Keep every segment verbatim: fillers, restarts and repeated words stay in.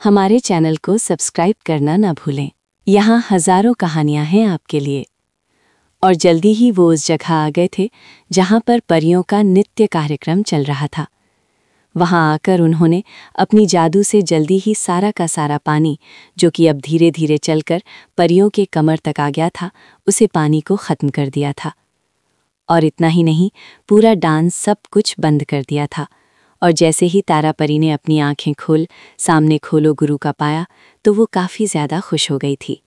हमारे चैनल को सब्सक्राइब करना ना भूलें। यहाँ हजारों कहानियाँ हैं आपके लिए। और जल्दी ही वो उस जगह आ गए थे जहाँ पर परियों का नित्य कार्यक्रम चल रहा था। वहाँ आकर उन्होंने अपनी जादू से जल्दी ही सारा का सारा पानी, जो कि अब धीरे धीरे चलकर परियों के कमर तक आ गया था, उसे पानी को ख़त्म कर दिया था। और इतना ही नहीं, पूरा डांस सब कुछ बंद कर दिया था। और जैसे ही तारा परी ने अपनी आंखें खोल सामने खोलो गुरु का पाया, तो वो काफ़ी ज़्यादा खुश हो गई थी।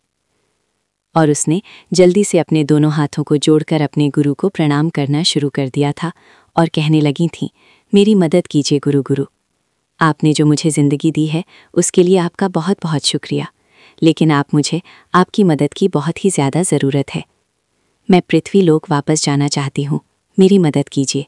और उसने जल्दी से अपने दोनों हाथों को जोड़कर अपने गुरु को प्रणाम करना शुरू कर दिया था और कहने लगी थी, मेरी मदद कीजिए गुरु गुरु। आपने जो मुझे ज़िंदगी दी है उसके लिए आपका बहुत बहुत शुक्रिया, लेकिन आप मुझे आपकी मदद की बहुत ही ज़्यादा ज़रूरत है। मैं पृथ्वी लोक वापस जाना चाहती हूँ, मेरी मदद कीजिए।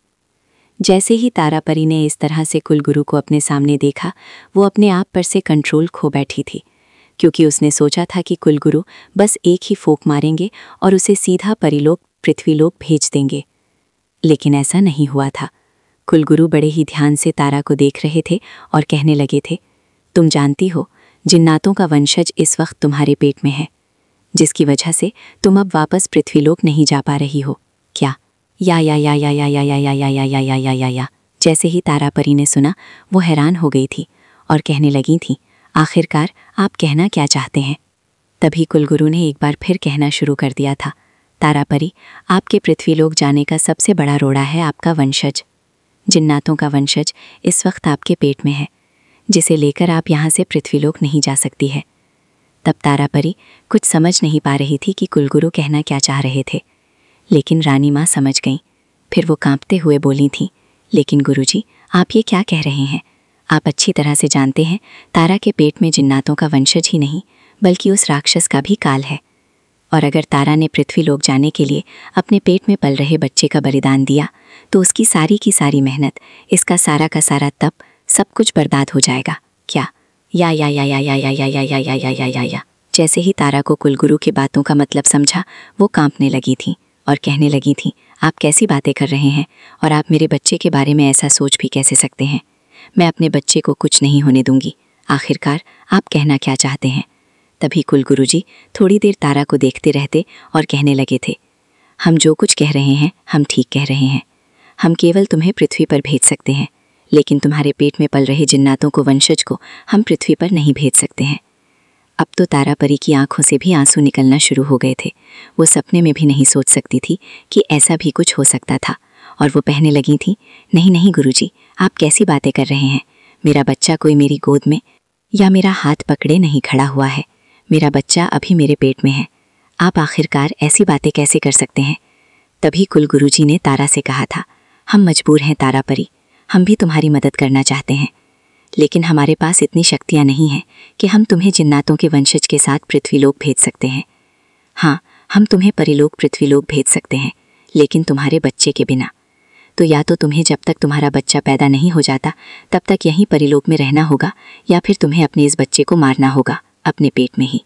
जैसे ही तारा परी ने इस तरह से कुलगुरु को अपने सामने देखा, वो अपने आप पर से कंट्रोल खो बैठी थी, क्योंकि उसने सोचा था कि कुलगुरु बस एक ही फूंक मारेंगे और उसे सीधा परिलोक पृथ्वीलोक भेज देंगे। लेकिन ऐसा नहीं हुआ था। कुलगुरु बड़े ही ध्यान से तारा को देख रहे थे और कहने लगे थे, तुम जानती हो, जिन्नातों का वंशज इस वक्त तुम्हारे पेट में है, जिसकी वजह से तुम अब वापस पृथ्वीलोक नहीं जा पा रही हो। क्या? या या या या या या या या या या या या या या या जैसे ही तारा परी ने सुना, वो हैरान हो गई थी और कहने लगी थी, आखिरकार आप कहना क्या चाहते हैं? तभी कुलगुरु ने एक बार फिर कहना शुरू कर दिया था, तारा परी, आपके पृथ्वीलोक जाने का सबसे बड़ा रोड़ा है आपका वंशज। जिन्नातों का वंशज इस वक्त आपके पेट में है, जिसे लेकर आप यहाँ से पृथ्वीलोक नहीं जा सकती है। तब तारा परी कुछ समझ नहीं पा रही थी कि कुलगुरु कहना क्या चाह रहे थे, लेकिन रानी माँ समझ गईं। फिर वो कांपते हुए बोली थीं, लेकिन गुरुजी, आप ये क्या कह रहे हैं? आप अच्छी तरह से जानते हैं, तारा के पेट में जिन्नातों का वंशज ही नहीं, बल्कि उस राक्षस का भी काल है। और अगर तारा ने पृथ्वीलोक जाने के लिए अपने पेट में पल रहे बच्चे का बलिदान दिया, तो उसकी सारी की सारी मेहनत, इसका सारा का सारा तप, सब कुछ बर्बाद हो जाएगा। क्या? या या या या या या या या या या या या या या जैसे ही तारा को कुलगुरु की बातों का मतलब समझा, वो कांपने लगी थी और कहने लगी थी, आप कैसी बातें कर रहे हैं, और आप मेरे बच्चे के बारे में ऐसा सोच भी कैसे सकते हैं? मैं अपने बच्चे को कुछ नहीं होने दूंगी। आखिरकार आप कहना क्या चाहते हैं? तभी कुलगुरु जी थोड़ी देर तारा को देखते रहते और कहने लगे थे, हम जो कुछ कह रहे हैं हम ठीक कह रहे हैं। हम केवल तुम्हें पृथ्वी पर भेज सकते हैं, लेकिन तुम्हारे पेट में पल रहे जिन्नातों को वंशज को हम पृथ्वी पर नहीं भेज सकते हैं। अब तो तारा परी की आंखों से भी आंसू निकलना शुरू हो गए थे। वो सपने में भी नहीं सोच सकती थी कि ऐसा भी कुछ हो सकता था, और वो कहने लगी थी, नहीं नहीं गुरुजी, आप कैसी बातें कर रहे हैं? मेरा बच्चा कोई मेरी गोद में या मेरा हाथ पकड़े नहीं खड़ा हुआ है। मेरा बच्चा अभी मेरे पेट में है। आप आखिरकार ऐसी बातें कैसे कर सकते हैं? तभी कुलगुरुजी ने तारा से कहा था, हम मजबूर हैं तारा परी, हम भी तुम्हारी मदद करना चाहते हैं, लेकिन हमारे पास इतनी शक्तियाँ नहीं हैं कि हम तुम्हें जिन्नातों के वंशज के साथ पृथ्वीलोक भेज सकते हैं। हाँ, हम तुम्हें परिलोक पृथ्वीलोक भेज सकते हैं, लेकिन तुम्हारे बच्चे के बिना। तो या तो तुम्हें जब तक तुम्हारा बच्चा पैदा नहीं हो जाता तब तक यहीं परिलोक में रहना होगा, या फिर तुम्हें अपने इस बच्चे को मारना होगा अपने पेट में ही।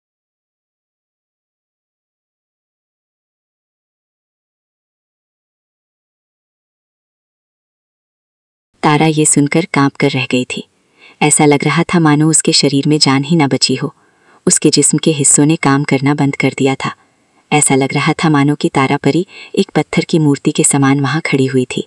तारा ये सुनकर कांप कर रह गई थी। ऐसा लग रहा था मानो उसके शरीर में जान ही ना बची हो। उसके जिस्म के हिस्सों ने काम करना बंद कर दिया था। ऐसा लग रहा था मानो कि तारा परी एक पत्थर की मूर्ति के समान वहां खड़ी हुई थी।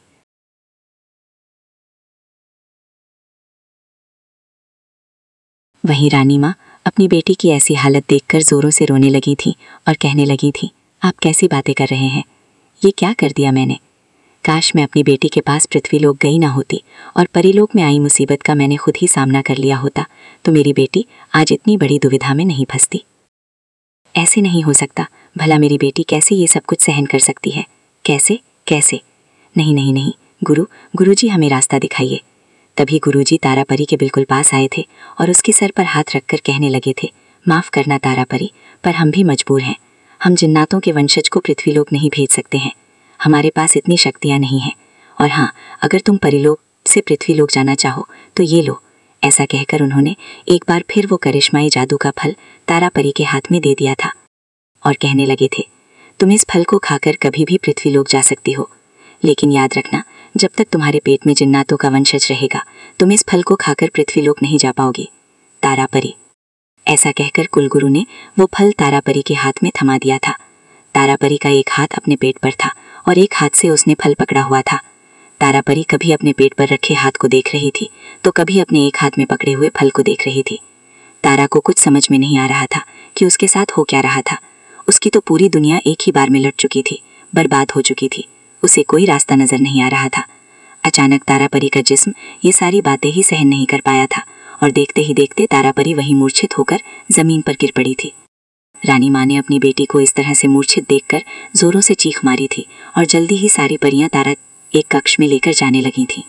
वहीं रानी माँ अपनी बेटी की ऐसी हालत देखकर जोरों से रोने लगी थी और कहने लगी थी, आप कैसी बातें कर रहे हैं? ये क्या कर दिया मैंने? काश मैं अपनी बेटी के पास पृथ्वीलोक गई ना होती और परिलोक में आई मुसीबत का मैंने खुद ही सामना कर लिया होता, तो मेरी बेटी आज इतनी बड़ी दुविधा में नहीं फंसती। ऐसे नहीं हो सकता। भला मेरी बेटी कैसे ये सब कुछ सहन कर सकती है? कैसे कैसे? नहीं नहीं नहीं गुरु गुरुजी, हमें रास्ता दिखाइए। तभी गुरुजी तारा परी के बिल्कुल पास आए थे और उसके सर पर हाथ रखकर कहने लगे थे, माफ़ करना तारा परी, पर हम भी मजबूर हैं। हम जिन्नातों के वंशज को पृथ्वीलोक नहीं भेज सकते हैं। हमारे पास इतनी शक्तियाँ नहीं हैं। और हाँ, अगर तुम परिलोक से पृथ्वीलोक जाना चाहो तो ये लो। ऐसा कहकर उन्होंने एक बार फिर वो करिश्माई जादू का फल तारा परी के हाथ में दे दिया था और कहने लगे थे, तुम इस फल को खाकर कभी भी पृथ्वीलोक जा सकती हो, लेकिन याद रखना, जब तक तुम्हारे पेट में जिन्नातों का वंशज रहेगा तुम इस फल को खाकर पृथ्वीलोक नहीं जा पाओगी। तारापरी। ऐसा कहकर कुलगुरु ने वो फल तारापरी के हाथ में थमा दिया था। तारापरी का एक हाथ अपने पेट पर था और एक हाथ से उसने फल पकड़ा हुआ था। तारापरी कभी अपने पेट पर रखे हाथ को देख रही थी तो कभी अपने एक हाथ में पकड़े हुए फल को देख रही थी। तारा को कुछ समझ में नहीं आ रहा था कि उसके साथ हो क्या रहा था। उसकी तो पूरी दुनिया एक ही बार में लट चुकी थी, बर्बाद हो चुकी थी। उसे कोई रास्ता नजर नहीं आ रहा था। अचानक तारापरी का जिस्म ये सारी बातें ही सहन नहीं कर पाया था और देखते ही देखते तारापरी वहीं मूर्छित होकर जमीन पर गिर पड़ी थी। रानी माँ ने अपनी बेटी को इस तरह से मूर्छित देखकर जोरों से चीख मारी थी और जल्दी ही सारी परियां तारा एक कक्ष में लेकर जाने लगी थीं।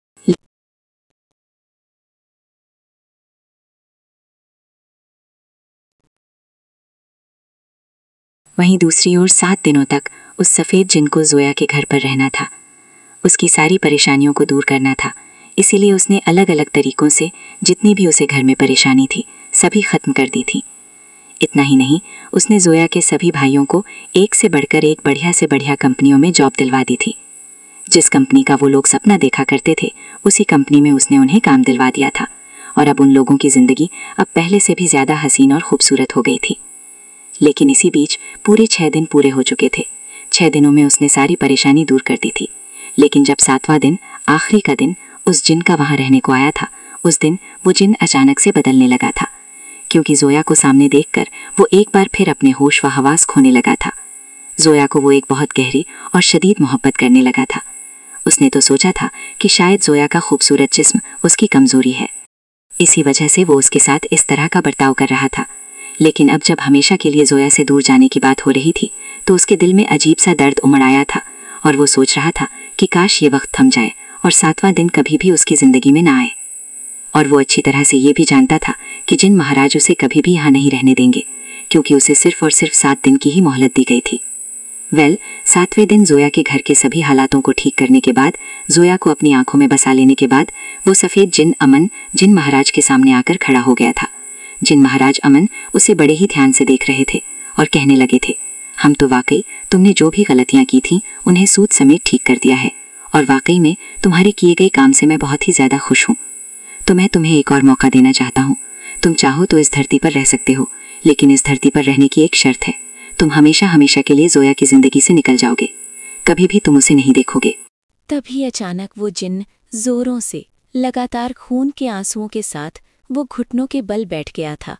वहीं दूसरी ओर सात दिनों तक उस सफ़ेद जिन को जोया के घर पर रहना था। उसकी सारी परेशानियों को दूर करना था, इसीलिए उसने अलग अलग तरीकों से जितनी भी उसे घर में परेशानी थी सभी खत्म कर दी थी। इतना ही नहीं, उसने जोया के सभी भाइयों को एक से बढ़कर एक बढ़िया से बढ़िया कंपनियों में जॉब दिलवा दी थी। जिस कंपनी का वो लोग सपना देखा करते थे उसी कंपनी में उसने उन्हें काम दिलवा दिया था और अब उन लोगों की जिंदगी अब पहले से भी ज्यादा हसीन और खूबसूरत हो गई थी। लेकिन इसी बीच पूरे छह दिन पूरे हो चुके थे। छह दिनों में उसने सारी परेशानी दूर कर दी थी, लेकिन जब सातवां दिन, आखिरी का दिन, उस जिन का वहां रहने को आया था, उस दिन वो जिन अचानक से बदलने लगा था, क्योंकि जोया को सामने देखकर वो एक बार फिर अपने होश व हवास खोने लगा था। जोया को वो एक बहुत गहरी और शदीद मोहब्बत करने लगा था। उसने तो सोचा था कि शायद जोया का खूबसूरत जिस्म उसकी कमजोरी है, इसी वजह से वो उसके साथ इस तरह का बर्ताव कर रहा था। लेकिन अब जब हमेशा के लिए जोया से दूर जाने की बात हो रही थी तो उसके दिल में अजीब सा दर्द उमड़ आया था और वो सोच रहा था कि काश ये वक्त थम जाए और सातवां दिन कभी भी उसकी जिंदगी में ना आए। और वो अच्छी तरह से ये भी जानता था कि जिन महाराज उसे कभी भी यहाँ नहीं रहने देंगे, क्योंकि उसे सिर्फ और सिर्फ सात दिन की ही मोहलत दी गई थी। वेल, सातवें दिन जोया के घर के सभी हालातों को ठीक करने के बाद, जोया को अपनी आंखों में बसा लेने के बाद, वो सफेद जिन अमन जिन महाराज के सामने आकर खड़ा हो गया था। जिन महाराज अमन उसे बड़े ही ध्यान से देख रहे थे और कहने लगे थे, हम तो वाकई तुमने जो भी गलतियां की थीं उन्हें सूद समेत ठीक कर दिया है और वाकई में तुम्हारे किए गए काम से मैं बहुत ही ज्यादा खुश हूँ। तो मैं तुम्हें एक और मौका देना चाहता हूँ। तुम चाहो तो इस धरती पर रह सकते हो, लेकिन इस धरती पर रहने की एक शर्त है। तुम हमेशा हमेशा के लिए जोया की जिंदगी से निकल जाओगे, कभी भी तुम उसे नहीं देखोगे। तभी अचानक वो जिन जोरों से लगातार खून के आंसुओं के साथ वो घुटनों के बल बैठ गया था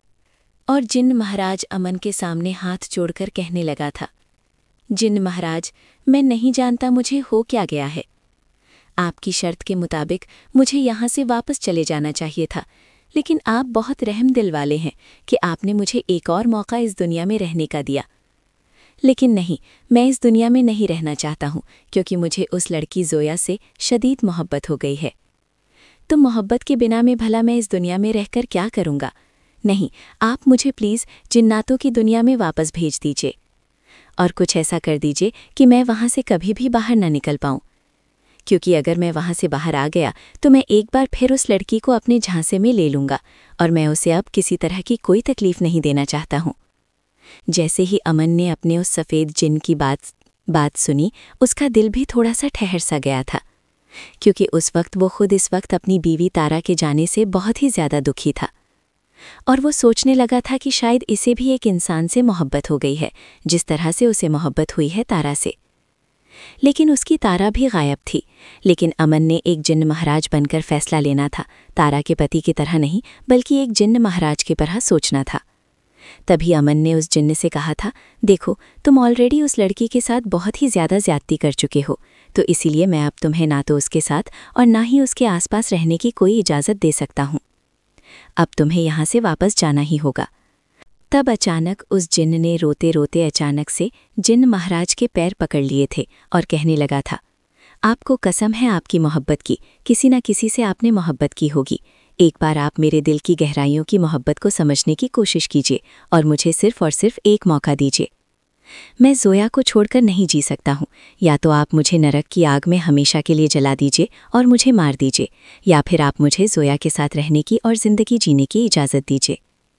और जिन महाराज अमन के सामने हाथ जोड़कर कहने लगा था, जिन महाराज, मैं नहीं जानता मुझे हो क्या गया है। आपकी शर्त के मुताबिक मुझे यहाँ से वापस चले जाना चाहिए था, लेकिन आप बहुत रहम दिल वाले हैं कि आपने मुझे एक और मौका इस दुनिया में रहने का दिया। लेकिन नहीं, मैं इस दुनिया में नहीं रहना चाहता हूँ, क्योंकि मुझे उस लड़की जोया से शदीद मोहब्बत हो गई है। तो मोहब्बत के बिना में भला मैं इस दुनिया में रहकर क्या करूँगा? नहीं, आप मुझे प्लीज़ जिन्नातों की दुनिया में वापस भेज दीजिए और कुछ ऐसा कर दीजिए कि मैं वहाँ से कभी भी बाहर ना निकल पाऊँ, क्योंकि अगर मैं वहाँ से बाहर आ गया तो मैं एक बार फिर उस लड़की को अपने झांसे में ले लूँगा और मैं उसे अब किसी तरह की कोई तकलीफ़ नहीं देना चाहता हूँ। जैसे ही अमन ने अपने उस सफ़ेद जिन की बात बात सुनी, उसका दिल भी थोड़ा सा ठहर सा गया था, क्योंकि उस वक्त वो खुद इस वक्त अपनी बीवी तारा के जाने से बहुत ही ज़्यादा दुखी था और वो सोचने लगा था कि शायद इसे भी एक इंसान से मोहब्बत हो गई है जिस तरह से उसे मोहब्बत हुई है तारा से। लेकिन उसकी तारा भी गायब थी। लेकिन अमन ने एक जिन्न महाराज बनकर फैसला लेना था, तारा के पति की तरह नहीं बल्कि एक जिन्न महाराज की तरह सोचना था। तभी अमन ने उस जिन्न से कहा था, देखो तुम ऑलरेडी उस लड़की के साथ बहुत ही ज़्यादा ज्यादती कर चुके हो, तो इसीलिए मैं अब तुम्हें ना तो उसके साथ और ना ही उसके आसपास रहने की कोई इजाज़त दे सकता हूँ। अब तुम्हें यहाँ से वापस जाना ही होगा। तब अचानक उस जिन्न ने रोते रोते अचानक से जिन्न महाराज के पैर पकड़ लिए थे और कहने लगा था, आपको कसम है आपकी मोहब्बत की, किसी न किसी से आपने मोहब्बत की होगी। एक बार आप मेरे दिल की गहराइयों की मोहब्बत को समझने की कोशिश कीजिए और मुझे सिर्फ और सिर्फ एक मौका दीजिए। मैं जोया को छोड़कर नहीं जी सकता हूँ। या तो आप मुझे नरक की आग में हमेशा के लिए जला दीजिए और मुझे मार दीजिए, या फिर आप मुझे जोया के साथ रहने की और ज़िंदगी जीने की इजाज़त दीजिए।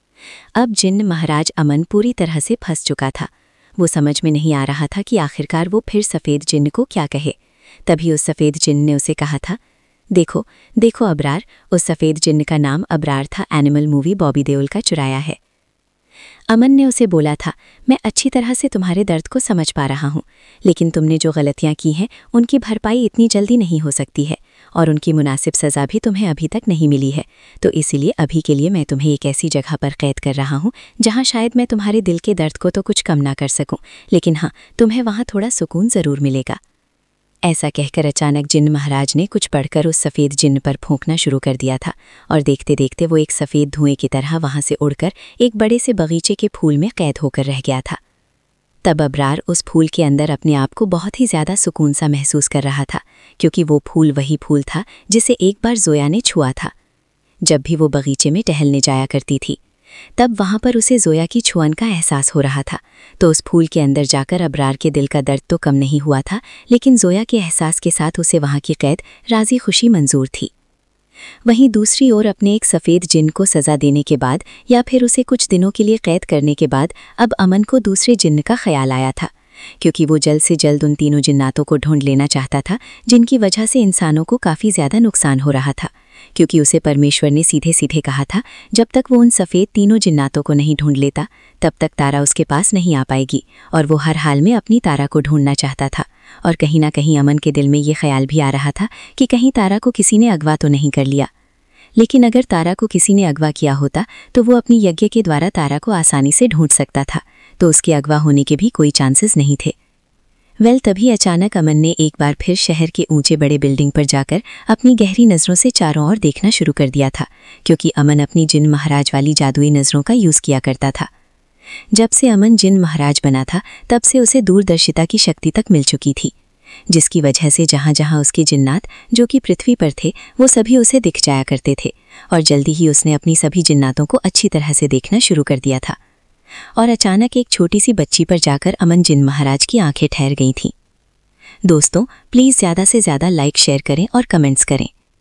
अब जिन्न महाराज अमन पूरी तरह से फंस चुका था। वो समझ में नहीं आ रहा था कि आखिरकार वो फिर सफ़ेद जिन्न को क्या कहे। तभी उस सफ़ेद जिन्न ने उसे कहा था, देखो देखो अबरार, उस सफ़ेद जिन्न का नाम अबरार था, एनिमल मूवी बॉबी देओल का चुराया है। अमन ने उसे बोला था, मैं अच्छी तरह से तुम्हारे दर्द को समझ पा रहा हूँ, लेकिन तुमने जो गलतियाँ की हैं उनकी भरपाई इतनी जल्दी नहीं हो सकती है और उनकी मुनासिब सज़ा भी तुम्हें अभी तक नहीं मिली है। तो इसीलिए अभी के लिए मैं तुम्हें एक ऐसी जगह पर कैद कर रहा हूँ जहाँ शायद मैं तुम्हारे दिल के दर्द को तो कुछ कम ना कर सकूँ, लेकिन हाँ, तुम्हें वहाँ थोड़ा सुकून ज़रूर मिलेगा। ऐसा कहकर अचानक जिन्न महाराज ने कुछ पढ़कर उस सफ़ेद जिन्न पर फूंकना शुरू कर दिया था और देखते देखते वो एक सफ़ेद धुएं की तरह वहाँ से उड़कर एक बड़े से बगीचे के फूल में कैद होकर रह गया था। तब अबरार उस फूल के अंदर अपने आप को बहुत ही ज़्यादा सुकून सा महसूस कर रहा था, क्योंकि वो फूल वही फूल था जिसे एक बार जोया ने छुआ था। जब भी वो बगीचे में टहलने जाया करती थी तब वहाँ पर उसे जोया की छुअन का एहसास हो रहा था। तो उस फूल के अंदर जाकर अबरार के दिल का दर्द तो कम नहीं हुआ था, लेकिन जोया के एहसास के साथ उसे वहाँ की कैद राजी खुशी मंजूर थी। वहीं दूसरी ओर अपने एक सफ़ेद जिन्न को सज़ा देने के बाद या फिर उसे कुछ दिनों के लिए कैद करने के बाद अब अमन को दूसरे जिन्न का ख्याल आया था, क्योंकि वो जल्द से जल्द उन तीनों जिन्नातों को ढूंढ लेना चाहता था जिनकी वजह से इंसानों को काफ़ी ज़्यादा नुकसान हो रहा था। क्योंकि उसे परमेश्वर ने सीधे सीधे कहा था, जब तक वो उन सफ़ेद तीनों जिन्नातों को नहीं ढूंढ लेता तब तक तारा उसके पास नहीं आ पाएगी, और वो हर हाल में अपनी तारा को ढूंढना चाहता था। और कहीं ना कहीं अमन के दिल में ये ख्याल भी आ रहा था कि कहीं तारा को किसी ने अगवा तो नहीं कर लिया। लेकिन अगर तारा को किसी ने अगवा किया होता तो वो अपनी यज्ञ के द्वारा तारा को आसानी से ढूंढ सकता था, तो उसके अगवा होने के भी कोई चांसेस नहीं थे। वेल तभी अचानक अमन ने एक बार फिर शहर के ऊंचे बड़े बिल्डिंग पर जाकर अपनी गहरी नज़रों से चारों ओर देखना शुरू कर दिया था, क्योंकि अमन अपनी जिन्न महाराज वाली जादुई नज़रों का यूज़ किया करता था। जब से अमन जिन्न महाराज बना था तब से उसे दूरदर्शिता की शक्ति तक मिल चुकी थी, जिसकी वजह से जहाँ जहाँ उसके जिन्नात जो कि पृथ्वी पर थे वो सभी उसे दिख जाया करते थे, और जल्दी ही उसने अपनी सभी जिन्नातों को अच्छी तरह से देखना शुरू कर दिया था। और अचानक एक छोटी सी बच्ची पर जाकर अमन जिन्न महाराज की आंखें ठहर गई थीं। दोस्तों, प्लीज़ ज़्यादा से ज़्यादा लाइक शेयर करें और कमेंट्स करें।